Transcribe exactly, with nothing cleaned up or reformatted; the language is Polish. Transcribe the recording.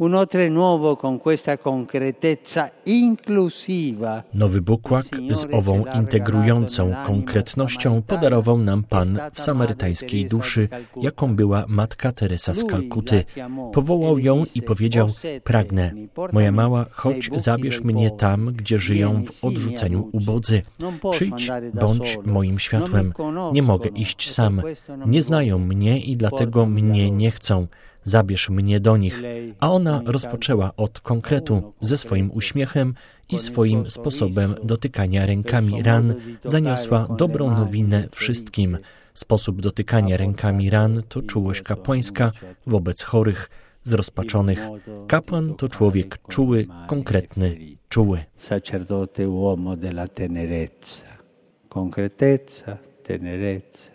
Nowy bukłak z ową integrującą konkretnością podarował nam Pan w samarytańskiej duszy, jaką była Matka Teresa z Kalkuty. Powołał ją i powiedział: pragnę, moja mała, chodź, zabierz mnie tam, gdzie żyją w odrzuceniu ubodzy. Przyjdź, bądź moim światłem. Nie mogę iść sam. Nie znają mnie i dlatego mnie nie chcą. Zabierz mnie do nich. A ona rozpoczęła od konkretu. Ze swoim uśmiechem i swoim sposobem dotykania rękami ran zaniosła dobrą nowinę wszystkim. Sposób dotykania rękami ran to czułość kapłańska wobec chorych, zrozpaczonych. Kapłan to człowiek czuły, konkretny, czuły. Sacerdote uomo della tenerezza. Concretezza, tenerezza.